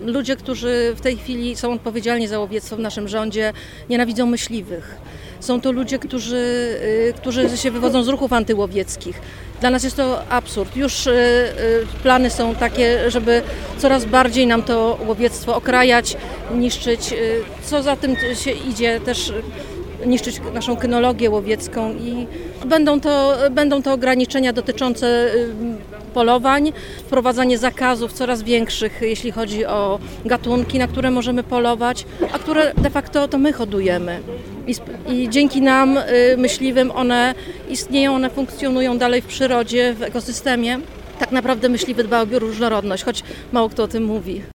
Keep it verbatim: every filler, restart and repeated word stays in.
ludzie, którzy w tej chwili są odpowiedzialni za łowiectwo w naszym rządzie, nienawidzą myśliwych. Są to ludzie, którzy, y, którzy się wywodzą z ruchów antywłowieckich. Dla nas jest to absurd. Już y, y, plany są takie, żeby coraz bardziej nam to łowiectwo okrajać, niszczyć. Y, co za tym się idzie, też niszczyć naszą kynologię łowiecką i będą to, będą to ograniczenia dotyczące polowań, wprowadzanie zakazów coraz większych, jeśli chodzi o gatunki, na które możemy polować, a które de facto to my hodujemy. I, i dzięki nam, myśliwym, one istnieją, one funkcjonują dalej w przyrodzie, w ekosystemie. Tak naprawdę myśliwy dba o bioróżnorodność, choć mało kto o tym mówi.